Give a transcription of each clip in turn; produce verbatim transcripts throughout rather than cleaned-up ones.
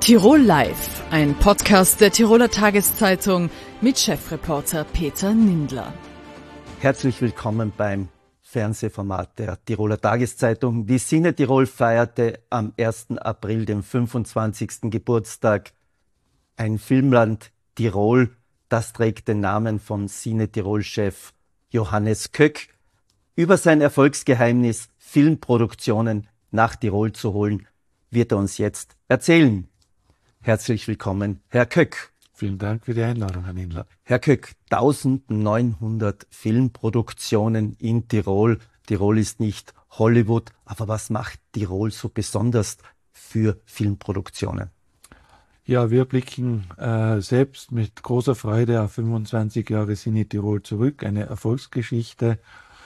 Tirol Live, ein Podcast der Tiroler Tageszeitung mit Chefreporter Peter Nindler. Herzlich willkommen beim Fernsehformat der Tiroler Tageszeitung. Die Cine Tirol feierte am ersten April den fünfundzwanzigsten Geburtstag. Ein Filmland Tirol, das trägt den Namen von Cine Tirol-Chef Johannes Köck. Über sein Erfolgsgeheimnis, Filmproduktionen nach Tirol zu holen, wird er uns jetzt erzählen. Herzlich willkommen, Herr Köck. Vielen Dank für die Einladung, Herr Nindler. Herr Köck, neunzehnhundert Filmproduktionen in Tirol. Tirol ist nicht Hollywood, aber was macht Tirol so besonders für Filmproduktionen? Ja, wir blicken äh, selbst mit großer Freude auf fünfundzwanzig Jahre Cine Tirol zurück, eine Erfolgsgeschichte.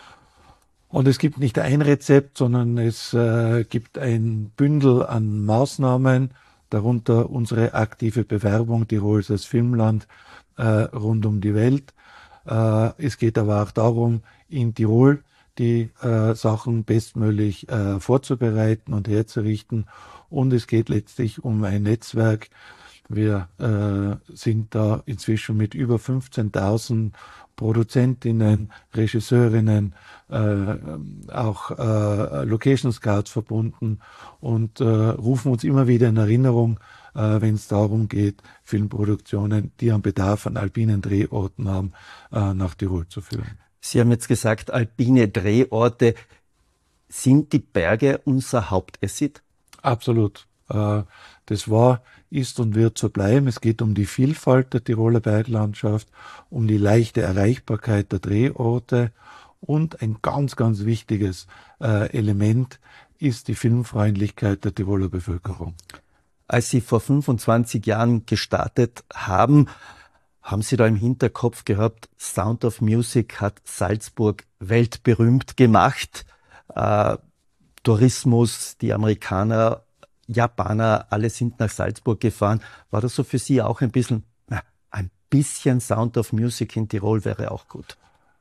Und es gibt nicht ein Rezept, sondern es äh, gibt ein Bündel an Maßnahmen, darunter unsere aktive Bewerbung Tirols als Filmland äh, rund um die Welt. Äh, es geht aber auch darum, in Tirol die äh, Sachen bestmöglich äh, vorzubereiten und herzurichten. Und es geht letztlich um ein Netzwerk. Wir äh, sind da inzwischen mit über fünfzehntausend Produzentinnen, Regisseurinnen, äh, auch äh, Location Scouts verbunden und äh, rufen uns immer wieder in Erinnerung, äh, wenn es darum geht, Filmproduktionen, die einen Bedarf an alpinen Drehorten haben, äh, nach Tirol zu führen. Sie haben jetzt gesagt, alpine Drehorte. Sind die Berge unser Hauptasset? Absolut. Äh, das war, ist und wird so bleiben. Es geht um die Vielfalt der Tiroler Berglandschaft, um die leichte Erreichbarkeit der Drehorte und ein ganz, ganz wichtiges äh, Element ist die Filmfreundlichkeit der Tiroler Bevölkerung. Als Sie vor fünfundzwanzig Jahren gestartet haben, haben Sie da im Hinterkopf gehabt, Sound of Music hat Salzburg weltberühmt gemacht. Äh, Tourismus, die Amerikaner, Japaner, alle sind nach Salzburg gefahren. War das so für Sie auch ein bisschen, na, ein bisschen Sound of Music in Tirol wäre auch gut?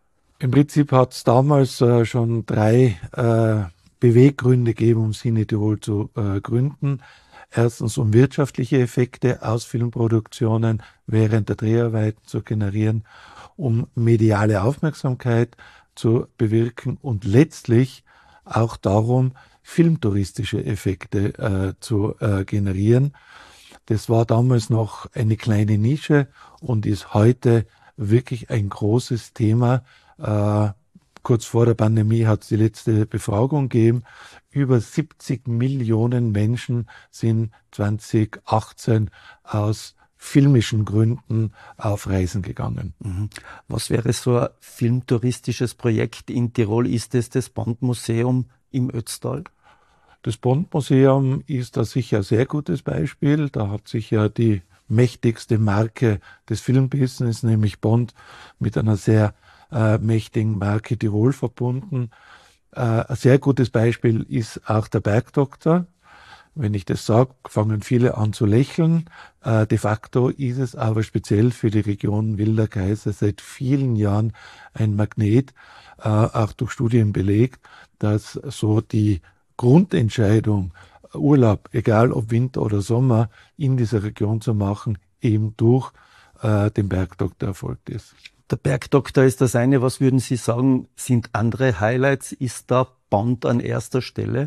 Im Prinzip hat es damals äh, schon drei äh, Beweggründe gegeben, um Cine Tirol zu äh, gründen. Erstens, um wirtschaftliche Effekte aus Filmproduktionen während der Dreharbeiten zu generieren, um mediale Aufmerksamkeit zu bewirken und letztlich auch darum, filmtouristische Effekte äh, zu äh, generieren. Das war damals noch eine kleine Nische und ist heute wirklich ein großes Thema. Äh, kurz vor der Pandemie hat es die letzte Befragung gegeben. Über siebzig Millionen Menschen sind zwanzig achtzehn aus filmischen Gründen auf Reisen gegangen. Mhm. Was wäre so ein filmtouristisches Projekt in Tirol? Ist es das Bond-Museum im Ötztal? Das Bond-Museum ist da sicher ein sehr gutes Beispiel. Da hat sich ja die mächtigste Marke des Filmbusiness, nämlich Bond, mit einer sehr äh, mächtigen Marke Tirol verbunden. Äh, ein sehr gutes Beispiel ist auch der Bergdoktor. Wenn ich das sage, fangen viele an zu lächeln. Äh, de facto ist es aber speziell für die Region Wilder Kaiser seit vielen Jahren ein Magnet, äh, auch durch Studien belegt, dass so die Grundentscheidung, Urlaub, egal ob Winter oder Sommer, in dieser Region zu machen, eben durch äh, den Bergdoktor erfolgt ist. Der Bergdoktor ist das eine. Was würden Sie sagen, sind andere Highlights? Ist da Bond an erster Stelle?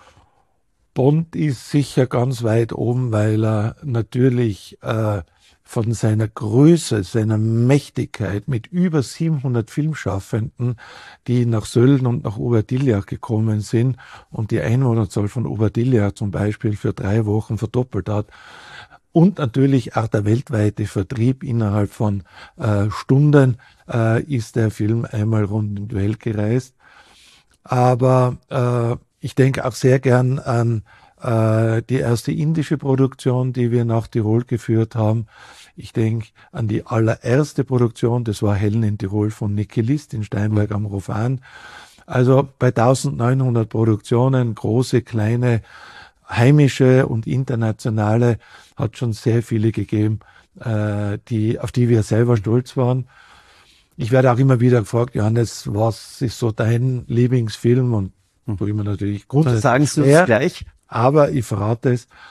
Bond ist sicher ganz weit oben, weil er natürlich äh, von seiner Größe, seiner Mächtigkeit mit über siebenhundert Filmschaffenden, die nach Sölden und nach Oberdiljach gekommen sind und die Einwohnerzahl von Oberdiljach zum Beispiel für drei Wochen verdoppelt hat. Und natürlich auch der weltweite Vertrieb innerhalb von äh, Stunden äh, ist der Film einmal rund in die Welt gereist. Aber äh, ich denke auch sehr gern an äh, die erste indische Produktion, die wir nach Tirol geführt haben. Ich denke an die allererste Produktion, das war Helen in Tirol von Niki List in Steinberg am Rofan. Also bei eintausendneunhundert Produktionen, große, kleine, heimische und internationale, hat schon sehr viele gegeben, äh, die, auf die wir selber stolz waren. Ich werde auch immer wieder gefragt, Johannes, was ist so dein Lieblingsfilm? Und wo immer natürlich grundsätzlich sagen Sie uns gleich. Aber ich verrate es,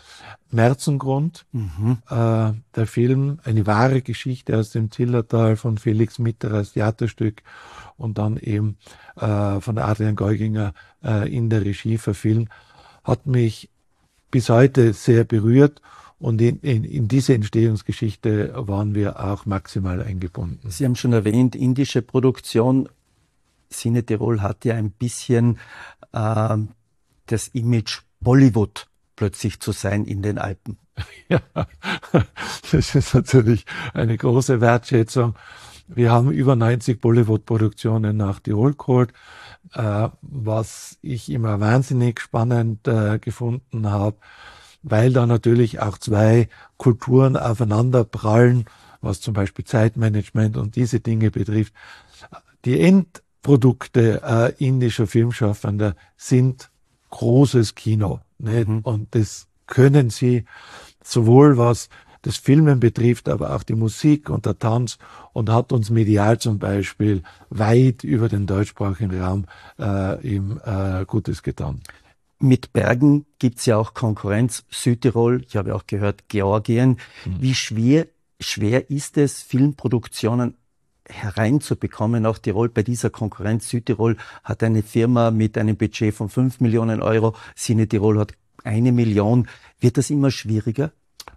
Märzengrund, mhm. äh, der Film, eine wahre Geschichte aus dem Zillertal von Felix Mitterers Theaterstück und dann eben äh, von Adrian Geuginger äh, in der Regie verfilmt, hat mich bis heute sehr berührt. Und in, in, in diese Entstehungsgeschichte waren wir auch maximal eingebunden. Sie haben schon erwähnt, indische Produktion. Cine Tirol hat ja ein bisschen äh, das Image Bollywood plötzlich zu sein in den Alpen. Ja, das ist natürlich eine große Wertschätzung. Wir haben über neunzig Bollywood-Produktionen nach Tirol geholt, äh, was ich immer wahnsinnig spannend äh, gefunden habe, weil da natürlich auch zwei Kulturen aufeinander prallen, was zum Beispiel Zeitmanagement und diese Dinge betrifft. Die Endprodukte äh, indischer Filmschaffender sind großes Kino, nicht? Mhm. Und das können sie sowohl was das Filmen betrifft, aber auch die Musik und der Tanz, und hat uns medial zum Beispiel weit über den deutschsprachigen Raum äh, ihm äh, Gutes getan. Mit Bergen gibt's ja auch Konkurrenz. Südtirol, ich habe auch gehört, Georgien. Mhm. Wie schwer, schwer ist es, Filmproduktionen hereinzubekommen, auch Tirol bei dieser Konkurrenz? Südtirol hat eine Firma mit einem Budget von fünf Millionen Euro, Cine Tirol hat eine Million. Wird das immer schwieriger?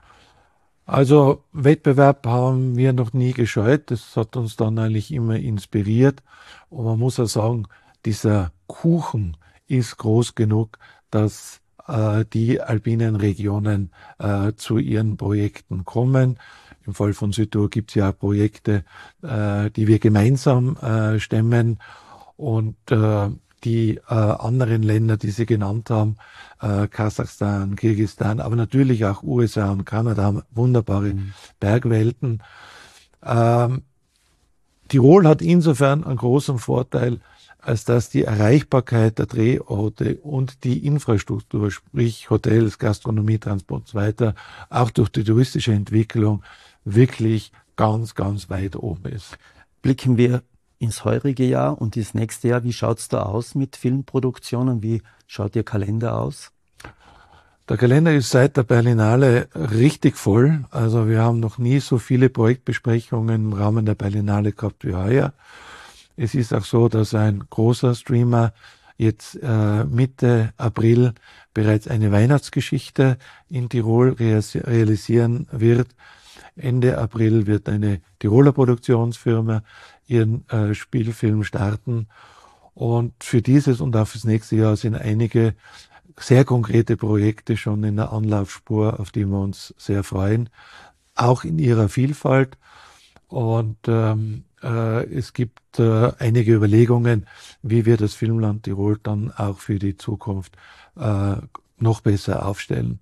Also Wettbewerb haben wir noch nie gescheut. Das hat uns dann eigentlich immer inspiriert. Und man muss auch sagen, dieser Kuchen ist groß genug, dass äh, die alpinen Regionen äh, zu ihren Projekten kommen. Im Fall von Südtirol gibt es ja Projekte, äh, die wir gemeinsam äh, stemmen, und äh, die äh, anderen Länder, die Sie genannt haben, äh, Kasachstan, Kirgisistan, aber natürlich auch U S A und Kanada haben wunderbare mhm. Bergwelten. Ähm, Tirol hat insofern einen großen Vorteil, als dass die Erreichbarkeit der Drehorte und die Infrastruktur, sprich Hotels, Gastronomie, Transport und so weiter, auch durch die touristische Entwicklung wirklich ganz, ganz weit oben ist. Blicken wir ins heurige Jahr und ins nächste Jahr. Wie schaut's da aus mit Filmproduktionen? Wie schaut Ihr Kalender aus? Der Kalender ist seit der Berlinale richtig voll. Also wir haben noch nie so viele Projektbesprechungen im Rahmen der Berlinale gehabt wie heuer. Es ist auch so, dass ein großer Streamer jetzt äh, Mitte April bereits eine Weihnachtsgeschichte in Tirol realisieren wird. Ende April wird eine Tiroler Produktionsfirma ihren äh, Spielfilm starten. Und für dieses und auch fürs nächste Jahr sind einige sehr konkrete Projekte schon in der Anlaufspur, auf die wir uns sehr freuen, auch in ihrer Vielfalt. Und ähm, äh, es gibt äh, einige Überlegungen, wie wir das Filmland Tirol dann auch für die Zukunft äh, noch besser aufstellen.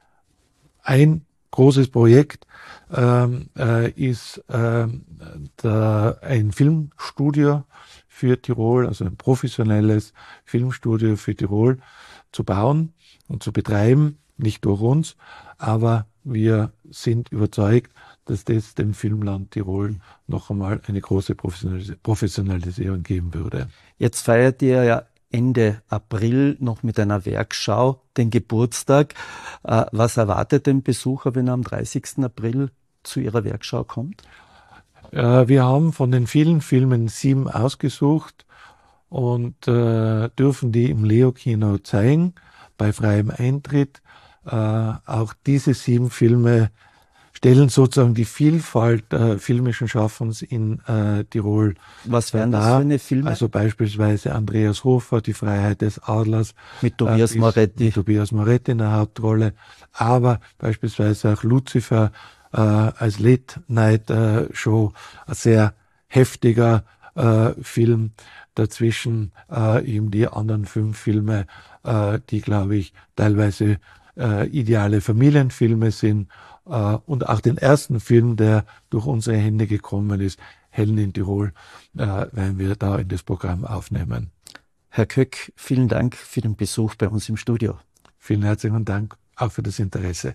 Ein großes Projekt ähm, äh, ist ähm, der, ein Filmstudio für Tirol, also ein professionelles Filmstudio für Tirol zu bauen und zu betreiben, nicht durch uns, aber wir sind überzeugt, dass das dem Filmland Tirol noch einmal eine große Professionalis- Professionalisierung geben würde. Jetzt feiert ihr ja Ende April noch mit einer Werkschau den Geburtstag. Äh, was erwartet den Besucher, wenn er am dreißigsten April zu Ihrer Werkschau kommt? Äh, wir haben von den vielen Filmen sieben ausgesucht und äh, dürfen die im Leo-Kino zeigen, bei freiem Eintritt. Äh, auch diese sieben Filme stellen sozusagen die Vielfalt äh, filmischen Schaffens in äh, Tirol. Was wären das für eine Filme? Also beispielsweise Andreas Hofer, Die Freiheit des Adlers. Mit Tobias äh, Moretti. Mit Tobias Moretti in der Hauptrolle. Aber beispielsweise auch Lucifer äh, als Late-Night-Show. Ein sehr heftiger äh, Film. Dazwischen äh, eben die anderen fünf Filme, äh, die, glaube ich, teilweise äh, ideale Familienfilme sind. Uh, und auch den ersten Film, der durch unsere Hände gekommen ist, Hellen in Tirol, uh, werden wir da in das Programm aufnehmen. Herr Köck, vielen Dank für den Besuch bei uns im Studio. Vielen herzlichen Dank auch für das Interesse.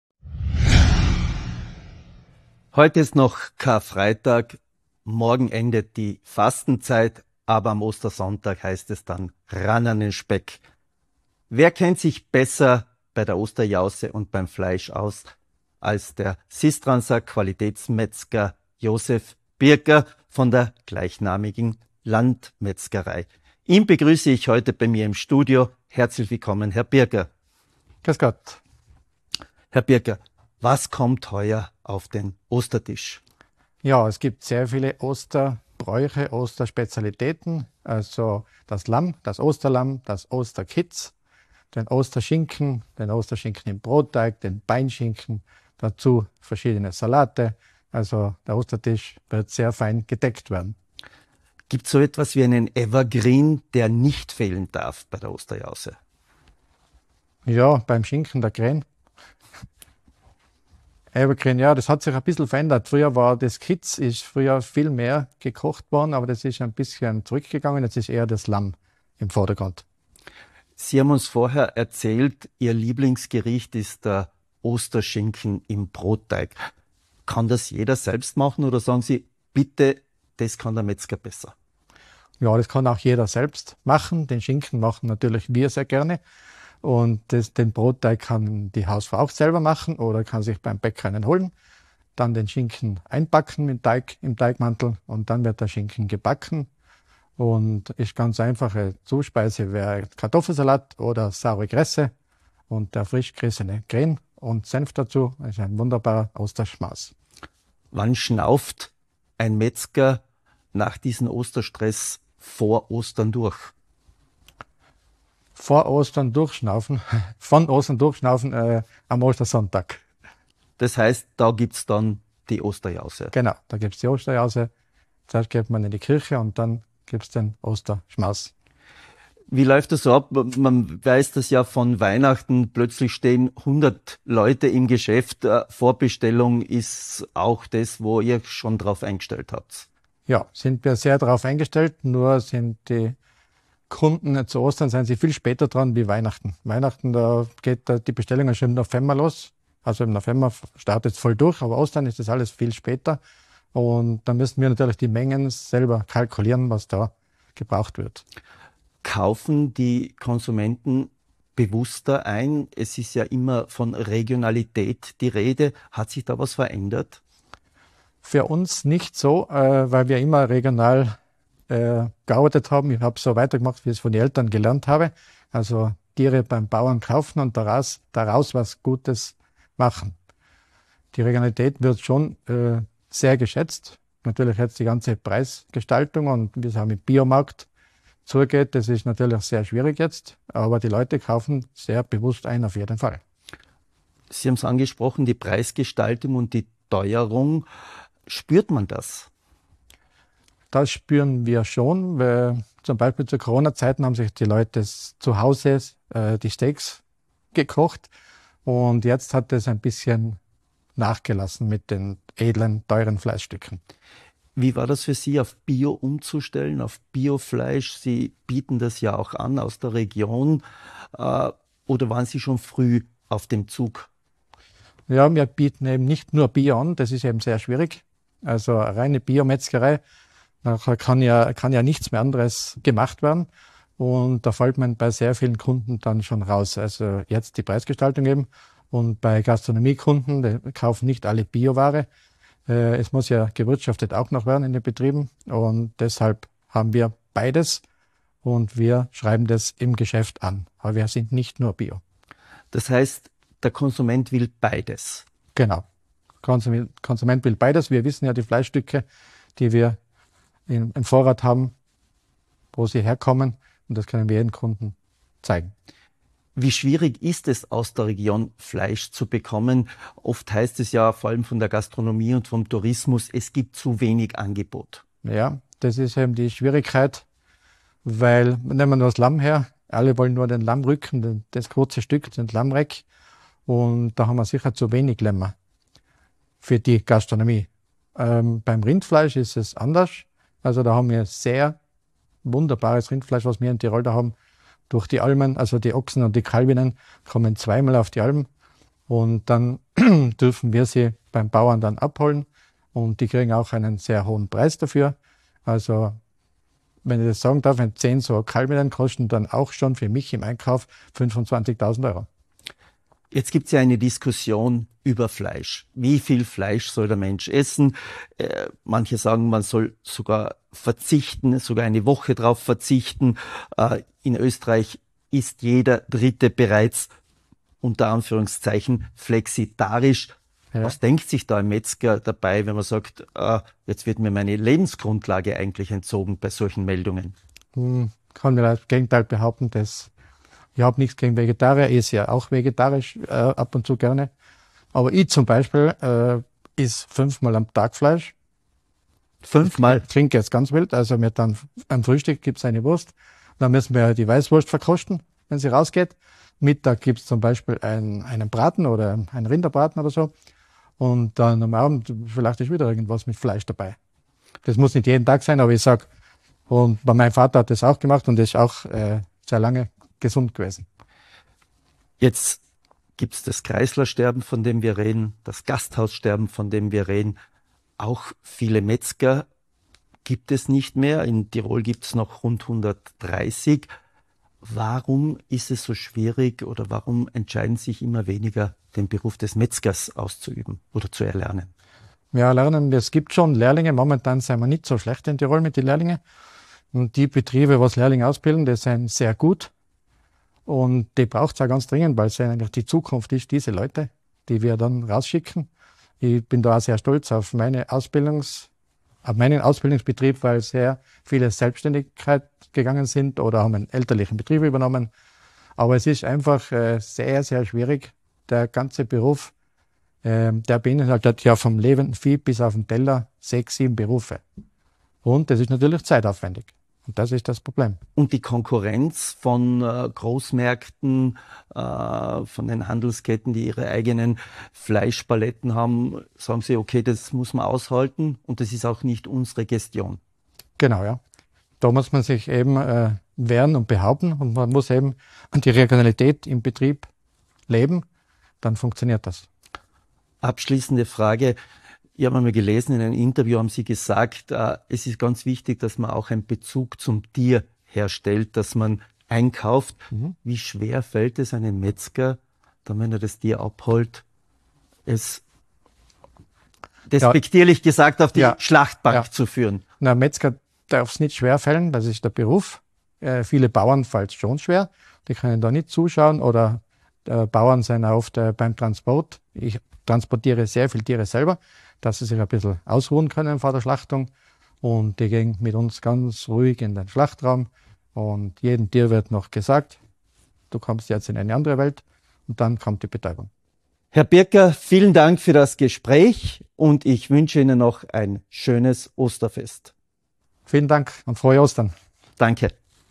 Heute ist noch Karfreitag, morgen endet die Fastenzeit, aber am Ostersonntag heißt es dann ran an den Speck. Wer kennt sich besser bei der Osterjause und beim Fleisch aus als der Sistranser Qualitätsmetzger Josef Birker von der gleichnamigen Landmetzgerei. Ihn begrüße ich heute bei mir im Studio. Herzlich willkommen, Herr Birker. Grüß Gott. Herr Birker, was kommt heuer auf den Ostertisch? Ja, es gibt sehr viele Osterbräuche, Osterspezialitäten. Also das Lamm, das Osterlamm, das Osterkitz, den Osterschinken, den Osterschinken im Brotteig, den Beinschinken, dazu verschiedene Salate. Also der Ostertisch wird sehr fein gedeckt werden. Gibt es so etwas wie einen Evergreen, der nicht fehlen darf bei der Osterjause? Ja, beim Schinken der Krähen. Evergreen, ja, das hat sich ein bisschen verändert. Früher war das Kitz, ist früher viel mehr gekocht worden, aber das ist ein bisschen zurückgegangen. Jetzt ist eher das Lamm im Vordergrund. Sie haben uns vorher erzählt, Ihr Lieblingsgericht ist der Osterschinken im Brotteig. Kann das jeder selbst machen oder sagen Sie, bitte, das kann der Metzger besser? Ja, das kann auch jeder selbst machen. Den Schinken machen natürlich wir sehr gerne. Und das, den Brotteig kann die Hausfrau auch selber machen oder kann sich beim Bäcker einen holen. Dann den Schinken einpacken mit Teig, im Teigmantel und dann wird der Schinken gebacken. Und ist ganz einfache Zuspeise wäre Kartoffelsalat oder saure Kresse und der frisch gerissene Krähen und Senf dazu. Das ist ein wunderbarer Osterschmaus. Wann schnauft ein Metzger nach diesem Osterstress vor Ostern durch? Vor Ostern durchschnaufen, von Ostern durchschnaufen äh, am Ostersonntag. Das heißt, da gibt es dann die Osterjause. Genau, da gibt es die Osterjause. Zuerst geht man in die Kirche und dann gibt es den Osterschmaus. Wie läuft das so ab? Man weiß das ja von Weihnachten, plötzlich stehen hundert Leute im Geschäft. Vorbestellung ist auch das, wo ihr schon drauf eingestellt habt. Ja, sind wir sehr darauf eingestellt, nur sind die Kunden zu Ostern sind sie viel später dran wie Weihnachten. Weihnachten, da geht die Bestellung schon im November los. Also im November startet es voll durch, aber Ostern ist das alles viel später. Und da müssen wir natürlich die Mengen selber kalkulieren, was da gebraucht wird. Kaufen die Konsumenten bewusster ein? Es ist ja immer von Regionalität die Rede. Hat sich da was verändert? Für uns nicht so, äh, weil wir immer regional äh, gearbeitet haben. Ich habe so weitergemacht, wie ich es von den Eltern gelernt habe. Also Tiere beim Bauern kaufen und daraus, daraus was Gutes machen. Die Regionalität wird schon äh, sehr geschätzt. Natürlich jetzt die ganze Preisgestaltung und wie es auch mit Biomarkt zugeht, das ist natürlich sehr schwierig jetzt, aber die Leute kaufen sehr bewusst ein, auf jeden Fall. Sie haben es angesprochen, die Preisgestaltung und die Teuerung. Spürt man das? Das spüren wir schon, weil zum Beispiel zu Corona-Zeiten haben sich die Leute zu Hause äh, die Steaks gekocht und jetzt hat es ein bisschen nachgelassen mit den edlen, teuren Fleischstücken. Wie war das für Sie, auf Bio umzustellen, auf Biofleisch? Sie bieten das ja auch an aus der Region. Äh, oder waren Sie schon früh auf dem Zug? Ja, wir bieten eben nicht nur Bio an, das ist eben sehr schwierig. Also eine reine Biometzgerei, nachher kann ja, kann ja nichts mehr anderes gemacht werden. Und da fällt man bei sehr vielen Kunden dann schon raus. Also jetzt die Preisgestaltung eben. Und bei Gastronomiekunden, die kaufen nicht alle Bioware. Äh, es muss ja gewirtschaftet auch noch werden in den Betrieben. Und deshalb haben wir beides. Und wir schreiben das im Geschäft an. Aber wir sind nicht nur Bio. Das heißt, der Konsument will beides. Genau. Konsument, Konsument will beides. Wir wissen ja die Fleischstücke, die wir im, im Vorrat haben, wo sie herkommen. Und das können wir jedem Kunden zeigen. Wie schwierig ist es, aus der Region Fleisch zu bekommen? Oft heißt es ja, vor allem von der Gastronomie und vom Tourismus, es gibt zu wenig Angebot. Ja, das ist eben die Schwierigkeit, weil, nehmen wir nur das Lamm her, alle wollen nur den Lammrücken, das kurze Stück, den Lammreck. Und da haben wir sicher zu wenig Lämmer für die Gastronomie. Ähm, beim Rindfleisch ist es anders. Also da haben wir sehr wunderbares Rindfleisch, was wir in Tirol da haben. Durch die Almen, also die Ochsen und die Kalbinnen, kommen zweimal auf die Alm. Und dann dürfen wir sie beim Bauern dann abholen. Und die kriegen auch einen sehr hohen Preis dafür. Also, wenn ich das sagen darf, wenn zehn so Kalbinnen kosten dann auch schon für mich im Einkauf fünfundzwanzigtausend Euro. Jetzt gibt es ja eine Diskussion über Fleisch. Wie viel Fleisch soll der Mensch essen? Äh, manche sagen, man soll sogar verzichten, sogar eine Woche drauf verzichten. Äh, in Österreich ist jeder Dritte bereits unter Anführungszeichen flexitarisch. Ja. Was denkt sich da ein Metzger dabei, wenn man sagt, äh, jetzt wird mir meine Lebensgrundlage eigentlich entzogen bei solchen Meldungen? Hm, kann mir das Gegenteil behaupten, dass ich habe nichts gegen Vegetarier, ich esse ja auch vegetarisch äh, ab und zu gerne. Aber ich zum Beispiel äh, esse fünfmal am Tag Fleisch. Fünfmal? Ich trinke jetzt ganz wild, also mir dann am Frühstück gibt es eine Wurst. Dann müssen wir die Weißwurst verkosten, wenn sie rausgeht. Mittag gibt es zum Beispiel ein, einen Braten oder einen Rinderbraten oder so. Und dann am Abend vielleicht ist wieder irgendwas mit Fleisch dabei. Das muss nicht jeden Tag sein, aber ich sag, und bei meinem Vater hat das auch gemacht und ist auch äh, sehr lange gesund gewesen. Jetzt gibt es das Kreislersterben, von dem wir reden, das Gasthaussterben, von dem wir reden. Auch viele Metzger gibt es nicht mehr. In Tirol gibt es noch rund hundertdreißig. Warum ist es so schwierig oder warum entscheiden sich immer weniger, den Beruf des Metzgers auszuüben oder zu erlernen? Ja, lernen, es gibt schon Lehrlinge. Momentan sind wir nicht so schlecht in Tirol mit den Lehrlingen. Und die Betriebe, was Lehrlinge ausbilden, die sind sehr gut. Und die braucht es auch ganz dringend, weil es eigentlich die Zukunft ist, diese Leute, die wir dann rausschicken. Ich bin da auch sehr stolz auf meine Ausbildungs, auf meinen Ausbildungsbetrieb, weil sehr viele Selbstständigkeit gegangen sind oder haben einen elterlichen Betrieb übernommen. Aber es ist einfach äh, sehr, sehr schwierig. Der ganze Beruf, äh, der beinhaltet ja vom lebenden Vieh bis auf den Teller sechs, sieben Berufe. Und das ist natürlich zeitaufwendig. Und das ist das Problem. Und die Konkurrenz von äh, Großmärkten, äh, von den Handelsketten, die ihre eigenen Fleischpaletten haben, sagen sie, okay, das muss man aushalten und das ist auch nicht unsere Gestion. Genau, ja. Da muss man sich eben äh, wehren und behaupten und man muss eben die Regionalität im Betrieb leben, dann funktioniert das. Abschließende Frage. Ich habe einmal gelesen, in einem Interview haben Sie gesagt, äh, es ist ganz wichtig, dass man auch einen Bezug zum Tier herstellt, dass man einkauft. Mhm. Wie schwer fällt es einem Metzger, dann, wenn er das Tier abholt, es despektierlich ja. gesagt auf die ja. Schlachtbank ja. zu führen? Na, Metzger darf es nicht schwer fallen, das ist der Beruf. Äh, viele Bauern fällt es schon schwer, die können da nicht zuschauen oder äh, Bauern sind oft äh, beim Transport. Ich transportiere sehr viele Tiere selber, dass sie sich ein bisschen ausruhen können vor der Schlachtung. Und die gehen mit uns ganz ruhig in den Schlachtraum. Und jedem Tier wird noch gesagt, du kommst jetzt in eine andere Welt. Und dann kommt die Betäubung. Herr Birker, vielen Dank für das Gespräch und ich wünsche Ihnen noch ein schönes Osterfest. Vielen Dank und frohe Ostern. Danke.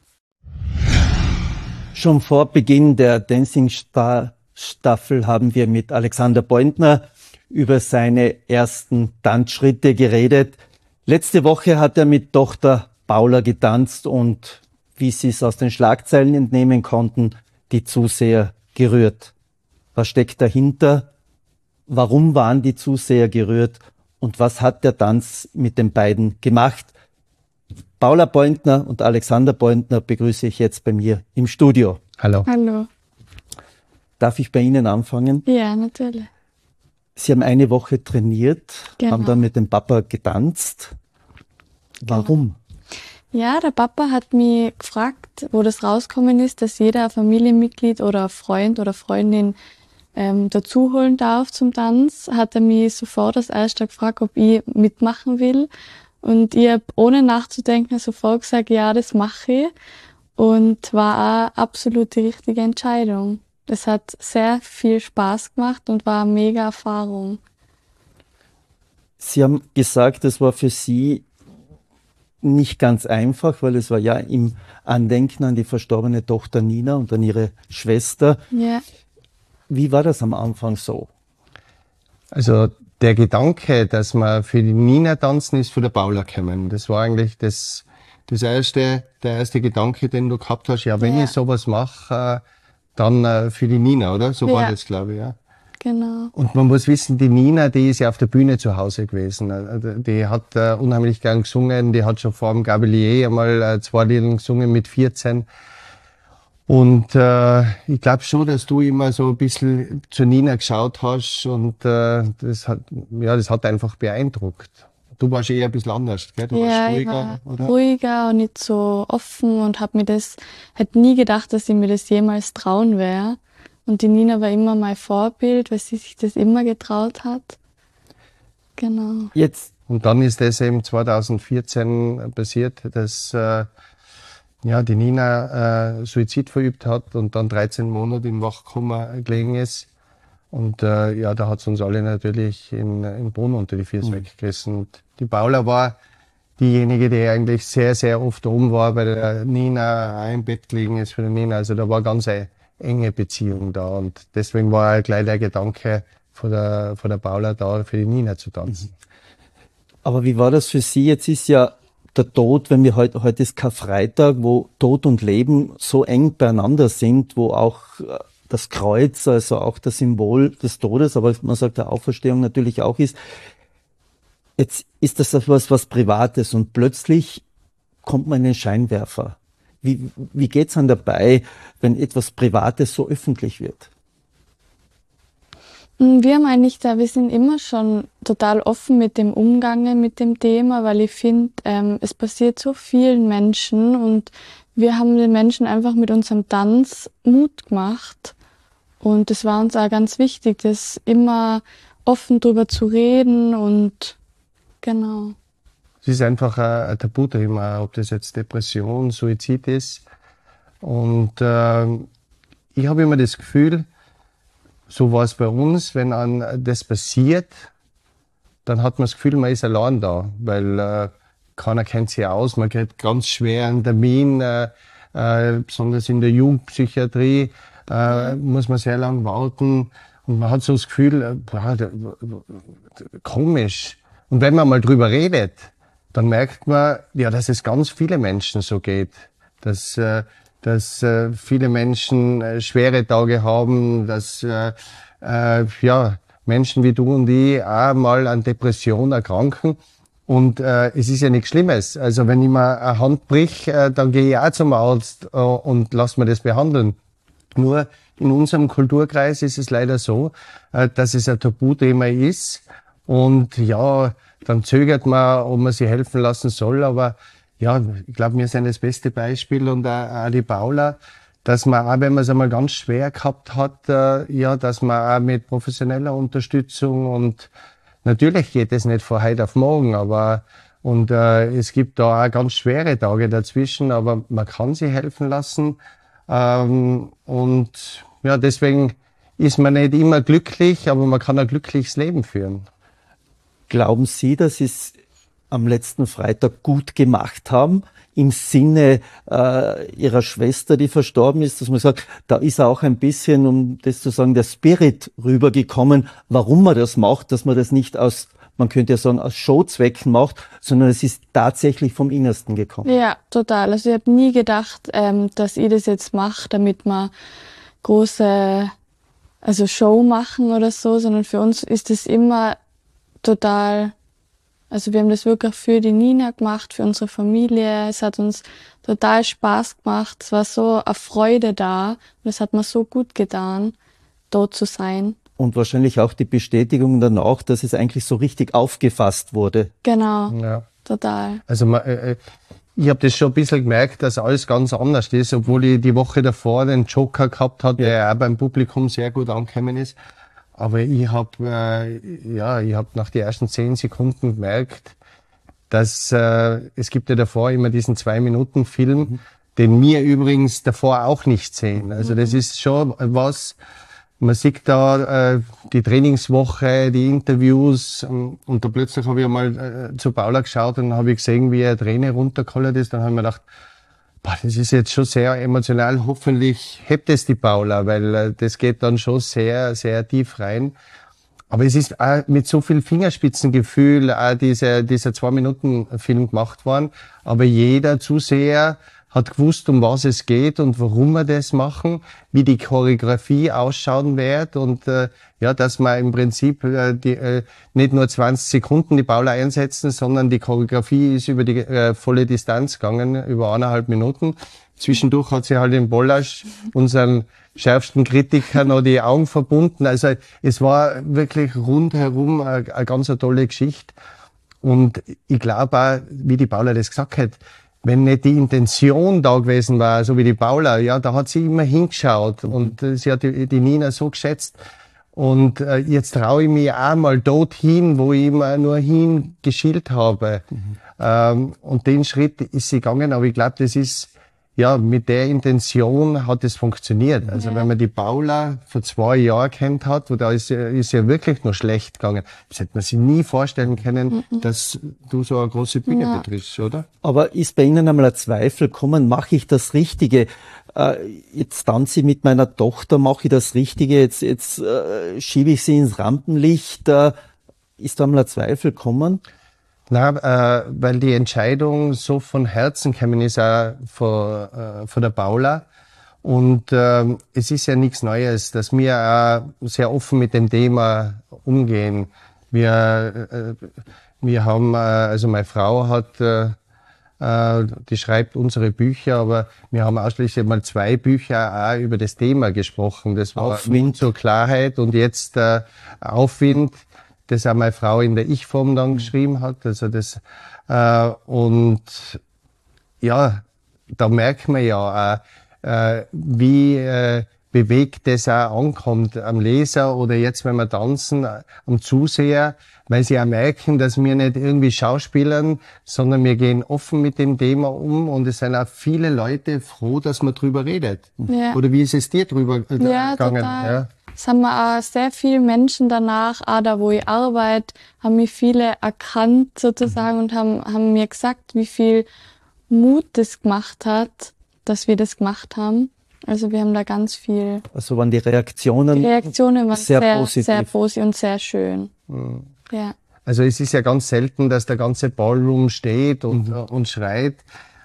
Schon vor Beginn der Dancing Star Staffel haben wir mit Alexander Pointner über seine ersten Tanzschritte geredet. Letzte Woche hat er mit Tochter Paula getanzt und, wie Sie es aus den Schlagzeilen entnehmen konnten, die Zuseher gerührt. Was steckt dahinter? Warum waren die Zuseher gerührt? Und was hat der Tanz mit den beiden gemacht? Paula Pointner und Alexander Pointner begrüße ich jetzt bei mir im Studio. Hallo. Hallo. Darf ich bei Ihnen anfangen? Ja, natürlich. Sie haben eine Woche trainiert, genau. haben dann mit dem Papa getanzt. Warum? Genau. Ja, der Papa hat mich gefragt, wo das rausgekommen ist, dass jeder ein Familienmitglied oder ein Freund oder Freundin ähm, dazu holen darf zum Tanz. Hat er mich sofort als erster gefragt, ob ich mitmachen will. Und ich habe ohne nachzudenken sofort gesagt, ja, das mache ich. Und war auch absolut die richtige Entscheidung. Es hat sehr viel Spaß gemacht und war eine mega Erfahrung. Sie haben gesagt, das war für Sie nicht ganz einfach, weil es war ja im Andenken an die verstorbene Tochter Nina und an ihre Schwester. Ja. Wie war das am Anfang so? Also der Gedanke, dass man für die Nina tanzen, ist für der Paula gekommen. Das war eigentlich das, das erste, der erste Gedanke, den du gehabt hast. Ja, wenn ja. ich sowas mache, dann äh, für die Nina, oder? So ja. war das, glaube ich, ja. Genau. Und man muss wissen, die Nina, die ist ja auf der Bühne zu Hause gewesen. Die hat äh, unheimlich gern gesungen, die hat schon vor dem Gabelier einmal äh, zwei Lieder gesungen mit vierzehn. Und äh, ich glaube schon, dass du immer so ein bisschen zu Nina geschaut hast und äh, das hat, ja, das hat einfach beeindruckt. Du warst eher ein bisschen anders, gell? Du ja, warst ruhiger, ich war oder? ruhiger und nicht so offen und habe mir das, hätte nie gedacht, dass ich mir das jemals trauen werde. Und die Nina war immer mein Vorbild, weil sie sich das immer getraut hat. Genau. Jetzt, Und dann ist das eben zweitausendvierzehn passiert, dass äh, ja, die Nina äh, Suizid verübt hat und dann dreizehn Monate im Wachkoma gelegen ist. Und äh, ja, da hat es uns alle natürlich in, in Boden unter die Füße mhm. weggerissen. Und die Paula war diejenige, die eigentlich sehr, sehr oft oben war, bei der Nina auch im Bett gelegen ist für die Nina. Also da war ganz eine enge Beziehung da. Und deswegen war auch gleich der Gedanke von der, von der Paula da, für die Nina zu tanzen. aber wie war das für Sie? Jetzt ist ja der Tod, wenn wir heute, heute ist Karfreitag, wo Tod und Leben so eng beieinander sind, wo auch das Kreuz, also auch das Symbol des Todes, aber man sagt der Auferstehung natürlich auch ist. Jetzt ist das etwas was Privates und plötzlich kommt man in den Scheinwerfer. Wie, wie geht's dann dabei, wenn etwas Privates so öffentlich wird? Wir haben eigentlich da, wir sind immer schon total offen mit dem Umgang mit dem Thema, weil ich finde, ähm, es passiert so vielen Menschen und wir haben den Menschen einfach mit unserem Tanz Mut gemacht. Und es war uns auch ganz wichtig, das immer offen drüber zu reden und genau. Es ist einfach ein Tabuthema, ob das jetzt Depression, Suizid ist. Und äh, ich habe immer das Gefühl, so war es bei uns, wenn einem das passiert, dann hat man das Gefühl, man ist allein da, weil äh, keiner kennt sich aus, man kriegt ganz schwer einen Termin, äh, äh, besonders in der Jugendpsychiatrie äh, muss man sehr lang warten und man hat so das Gefühl, äh, boah, da, komisch. Und wenn man mal drüber redet, dann merkt man, ja, dass es ganz viele Menschen so geht, dass äh, dass äh, viele Menschen äh, schwere Tage haben, dass äh, äh, ja, Menschen wie du und ich auch mal an Depression erkranken. Und äh, es ist ja nichts Schlimmes. Also wenn ich mir eine Hand brich, äh, dann gehe ich auch zum Arzt äh, und lass mir das behandeln. Nur in unserem Kulturkreis ist es leider so, äh, dass es ein Tabuthema ist. Und ja, dann zögert man, ob man sich helfen lassen soll, aber ja, ich glaube, wir sind das beste Beispiel und auch, auch die Paula, dass man auch, wenn man es einmal ganz schwer gehabt hat, äh, ja, dass man auch mit professioneller Unterstützung und natürlich geht es nicht von heute auf morgen, aber und äh, es gibt da auch ganz schwere Tage dazwischen, aber man kann sich helfen lassen ähm, und ja, deswegen ist man nicht immer glücklich, aber man kann ein glückliches Leben führen. Glauben Sie, dass es am letzten Freitag gut gemacht haben, im Sinne äh, Ihrer Schwester, die verstorben ist, dass man sagt, da ist auch ein bisschen, um das zu sagen, der Spirit rübergekommen, warum man das macht, dass man das nicht aus, man könnte ja sagen, aus Showzwecken macht, sondern es ist tatsächlich vom Innersten gekommen. Ja, total. Also ich habe nie gedacht, ähm, dass ich das jetzt mache, damit wir große also Show machen oder so, sondern für uns ist es immer total. Also wir haben das wirklich für die Nina gemacht, für unsere Familie. Es hat uns total Spaß gemacht. Es war so eine Freude da und es hat mir so gut getan, dort zu sein. Und wahrscheinlich auch die Bestätigung danach, dass es eigentlich so richtig aufgefasst wurde. Genau, Ja. total. Also man, äh, ich habe das schon ein bisschen gemerkt, dass alles ganz anders ist, obwohl ich die Woche davor den Joker gehabt habe, der auch beim Publikum sehr gut angekommen ist. Aber ich habe äh, ja, ich habe nach den ersten zehn Sekunden gemerkt, dass äh, es gibt ja davor immer diesen Zwei-Minuten-Film, mhm. den wir übrigens davor auch nicht sehen. Also das ist schon was, man sieht da äh, die Trainingswoche, die Interviews und, und da plötzlich habe ich einmal äh, zu Paula geschaut und habe ich gesehen, wie eine Träne runtergeholt ist. Dann habe ich mir gedacht, boah, das ist jetzt schon sehr emotional. Hoffentlich hebt es die Paula, weil äh, das geht dann schon sehr, sehr tief rein. Aber es ist auch mit so viel Fingerspitzengefühl auch dieser, dieser Zwei-Minuten-Film gemacht worden. Aber jeder Zuseher hat gewusst, um was es geht und warum wir das machen, wie die Choreografie ausschauen wird und äh, ja, dass wir im Prinzip äh, die, äh, nicht nur zwanzig Sekunden die Paula einsetzen, sondern die Choreografie ist über die äh, volle Distanz gegangen, über eineinhalb Minuten. zwischendurch hat sie halt im Bollasch unseren schärfsten Kritiker noch die Augen verbunden. Also es war wirklich rundherum eine, eine ganz eine tolle Geschichte. Und ich glaube auch, wie die Paula das gesagt hat, wenn nicht die Intention da gewesen war, so wie die Paula, ja, da hat sie immer hingeschaut und äh, sie hat die, die Nina so geschätzt. Und äh, jetzt traue ich mich auch mal dorthin, wo ich immer nur hingeschielt habe. Mhm. Ähm, und den Schritt ist sie gegangen, aber ich glaube, das ist, ja, mit der Intention hat es funktioniert. Also ja. Wenn man die Paula vor zwei Jahren kennt hat, wo da ist, ist ja wirklich nur schlecht gegangen. Das hätte man sich nie vorstellen können, mhm. dass du so eine große Bühne ja. betrittst, oder? Aber ist bei Ihnen einmal ein Zweifel gekommen, mache ich das Richtige? Äh, jetzt tanze ich mit meiner Tochter, mache ich das Richtige? Jetzt, jetzt äh, schiebe ich sie ins Rampenlicht. Äh, ist da einmal ein Zweifel gekommen? Na, äh, weil die Entscheidung so von Herzen gekommen ist, auch von, äh, von der Paula. Und äh, es ist ja nichts Neues, dass wir auch sehr offen mit dem Thema umgehen. Wir, äh, wir haben, äh, also meine Frau hat, äh, äh, die schreibt unsere Bücher, aber wir haben ausschließlich mal zwei Bücher auch über das Thema gesprochen. Das war Aufwind zur Klarheit und jetzt äh, Aufwind. Das auch meine Frau in der Ich-Form dann geschrieben hat. Also das, äh, und ja, da merkt man ja auch, äh, wie äh, bewegt das auch ankommt am Leser oder jetzt, wenn wir tanzen, am Zuseher, weil sie auch merken, dass wir nicht irgendwie schauspielern, sondern wir gehen offen mit dem Thema um und es sind auch viele Leute froh, dass man drüber redet. Ja. Oder wie ist es dir drüber äh, ja, gegangen? Total. Ja. Es haben auch sehr viele Menschen danach, auch da wo ich arbeite, haben mich viele erkannt sozusagen und haben, haben mir gesagt, wie viel Mut das gemacht hat, dass wir das gemacht haben. Also wir haben da ganz viel. Also waren die Reaktionen, die Reaktionen waren sehr, sehr positiv. sehr positiv und sehr schön. Mhm. Ja. Also es ist ja ganz selten, dass der ganze Ballroom steht und, mhm. und schreit.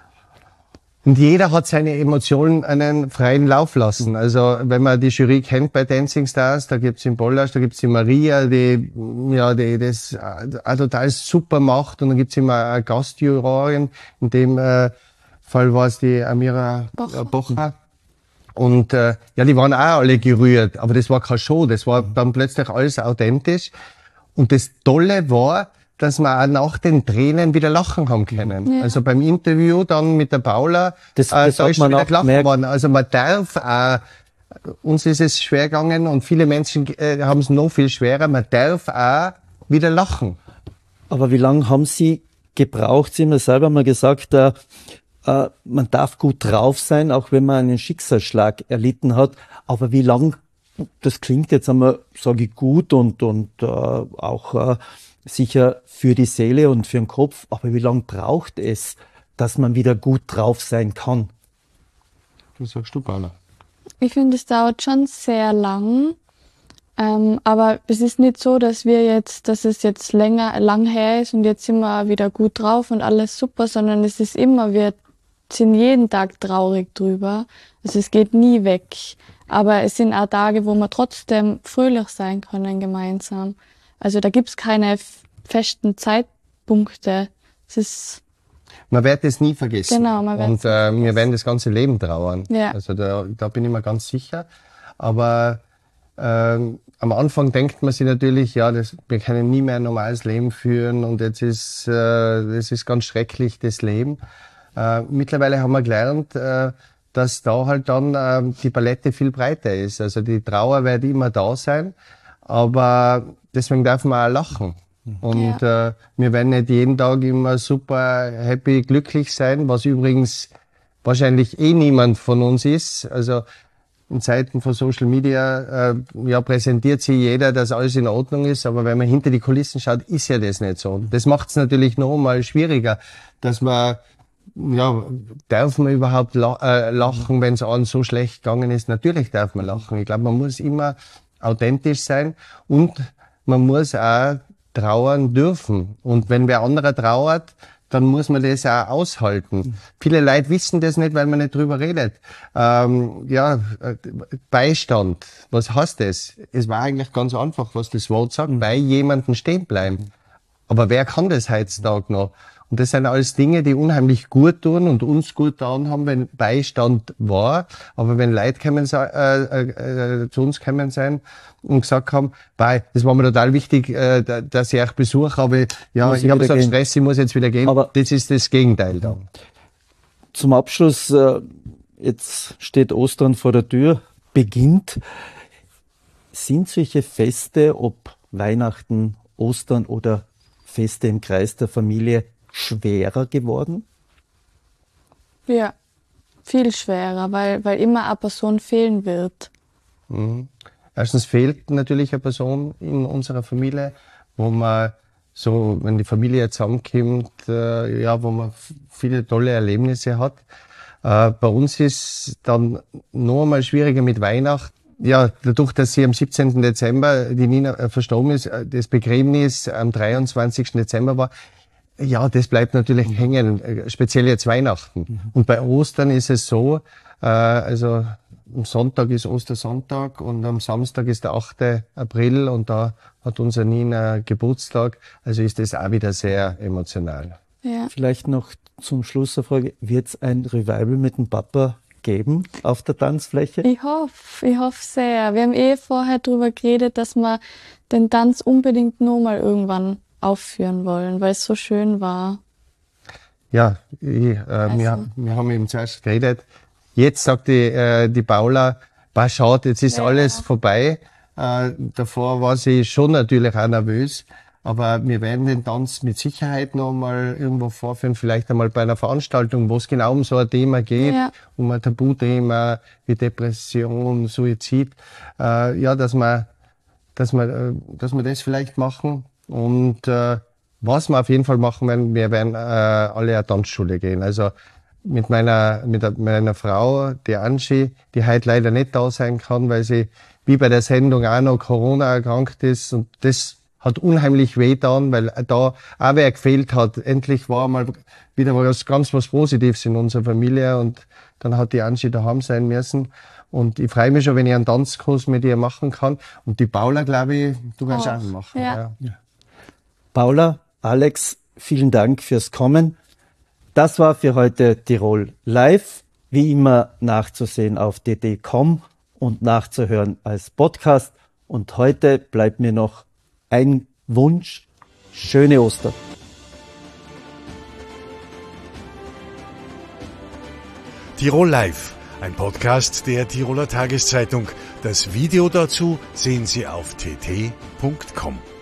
Und jeder hat seine Emotionen einen freien Lauf lassen. Also wenn man die Jury kennt bei Dancing Stars, da gibt's den Bollasch, da gibt's die Maria, die ja die das auch total super macht. Und dann gibt's immer eine Gastjurorin. In dem äh, Fall war es die Amira Bocher. Bocher. Und äh, ja, die waren auch alle gerührt. Aber das war keine Show, das war dann plötzlich alles authentisch. Und das Tolle war, dass wir auch nach den Tränen wieder lachen haben können. Ja. Also beim Interview dann mit der Paula, das, das äh, da ist man wieder gelacht worden. Also man darf auch, uns ist es schwer gegangen und viele Menschen äh, haben es noch viel schwerer, man darf auch wieder lachen. Aber wie lange haben Sie gebraucht? Sie haben ja selber mal gesagt, äh, äh, man darf gut drauf sein, auch wenn man einen Schicksalsschlag erlitten hat. Aber wie lang, das klingt jetzt einmal, sage ich, gut und, und äh, auch... Äh, sicher für die Seele und für den Kopf, aber wie lange braucht es, dass man wieder gut drauf sein kann? Was sagst du, Paula? Ich finde, es dauert schon sehr lang, ähm, aber es ist nicht so, dass wir jetzt, dass es jetzt länger, lang her ist und jetzt sind wir wieder gut drauf und alles super, sondern es ist immer, wir sind jeden Tag traurig drüber. Also es geht nie weg, aber es sind auch Tage, wo wir trotzdem fröhlich sein können gemeinsam. Also da gibt's keine festen Zeitpunkte. Es ist man wird es nie vergessen. Genau, man wird Und äh, wir werden das ganze Leben trauern. Ja. Also da, da bin ich mir ganz sicher. Aber ähm, am Anfang denkt man sich natürlich, ja, das, wir können nie mehr ein normales Leben führen und jetzt ist äh, das ist ganz schrecklich, das Leben. Äh, mittlerweile haben wir gelernt, äh, dass da halt dann äh, die Palette viel breiter ist. Also die Trauer wird immer da sein, aber deswegen darf man auch lachen. Und ja. äh, wir werden nicht jeden Tag immer super happy, glücklich sein, was übrigens wahrscheinlich eh niemand von uns ist. Also in Zeiten von Social Media äh, ja, präsentiert sich jeder, dass alles in Ordnung ist, aber wenn man hinter die Kulissen schaut, ist ja das nicht so. Das macht es natürlich noch mal schwieriger, dass man, ja, darf man überhaupt la äh, lachen, wenn es einem so schlecht gegangen ist? Natürlich darf man lachen. Ich glaube, man muss immer authentisch sein und man muss auch trauern dürfen. Und wenn wer anderer trauert, dann muss man das auch aushalten. Mhm. Viele Leute wissen das nicht, weil man nicht drüber redet. Ähm, ja, Beistand, was heißt das? Es war eigentlich ganz einfach, was das Wort sagt, bei jemandem stehen bleiben. Aber wer kann das heutzutage noch? Und das sind alles Dinge, die unheimlich gut tun und uns gut getan haben, wenn Beistand war. Aber wenn Leute kommen, äh, äh, äh, zu uns gekommen sind und gesagt haben, bei, das war mir total wichtig, äh, dass ich euch besuche, aber ja, Muss ich ich habe wieder so einen gehen. Stress, ich muss jetzt wieder gehen. Aber das ist das Gegenteil dann. zum Abschluss, äh, jetzt steht Ostern vor der Tür, beginnt. Sind solche Feste, ob Weihnachten, Ostern oder Feste im Kreis der Familie, schwerer geworden? Ja, viel schwerer, weil, weil immer eine Person fehlen wird. Mhm. Erstens fehlt natürlich eine Person in unserer Familie, wo man so, wenn die Familie zusammenkommt, äh, ja, wo man f- viele tolle Erlebnisse hat. Äh, bei uns ist dann noch einmal schwieriger mit Weihnachten. Ja, dadurch, dass sie am siebzehnten Dezember die Nina äh, verstorben ist, äh, das Begräbnis am dreiundzwanzigsten Dezember war, ja, das bleibt natürlich hängen, äh, speziell jetzt Weihnachten. Mhm. Und bei Ostern ist es so, äh, also am Sonntag ist Ostersonntag und am Samstag ist der achte April und da hat unser Nina Geburtstag. Also ist das auch wieder sehr emotional. Ja. Vielleicht noch zum Schluss eine Frage, wird es ein Revival mit dem Papa geben auf der Tanzfläche? Ich hoffe, ich hoffe sehr. Wir haben eh vorher darüber geredet, dass wir den Tanz unbedingt nur mal irgendwann aufführen wollen, weil es so schön war. Ja, ich, äh, Also. wir, wir haben eben zuerst geredet. Jetzt sagt die, äh, die Paula, bah, schaut, jetzt ist Ja. alles vorbei. Äh, davor war sie schon natürlich auch nervös. Aber wir werden den Tanz mit Sicherheit noch mal irgendwo vorführen, vielleicht einmal bei einer Veranstaltung, wo es genau um so ein Thema geht, Ja. um ein Tabuthema wie Depression, Suizid. Äh, ja, dass wir, dass wir, äh, dass wir das vielleicht machen. Und äh, was wir auf jeden Fall machen werden, wir werden äh, alle eine Tanzschule gehen. Also mit meiner, mit der- meiner Frau, die Angie, die heute leider nicht da sein kann, weil sie wie bei der Sendung auch noch Corona erkrankt ist. Und das hat unheimlich wehgetan, weil da auch wer gefehlt hat. Endlich war mal wieder was ganz was Positives in unserer Familie und dann hat die Angie daheim sein müssen. Und ich freue mich schon, wenn ich einen Tanzkurs mit ihr machen kann. Und die Paula, glaube ich, du kannst Auch, auch machen. ja. Paula, Alex, vielen Dank fürs Kommen. Das war für heute Tirol Live. Wie immer nachzusehen auf d d punkt com und nachzuhören als Podcast. Und heute bleibt mir noch ein Wunsch. Schöne Ostern. Tirol Live, ein Podcast der Tiroler Tageszeitung. Das Video dazu sehen Sie auf t t punkt com.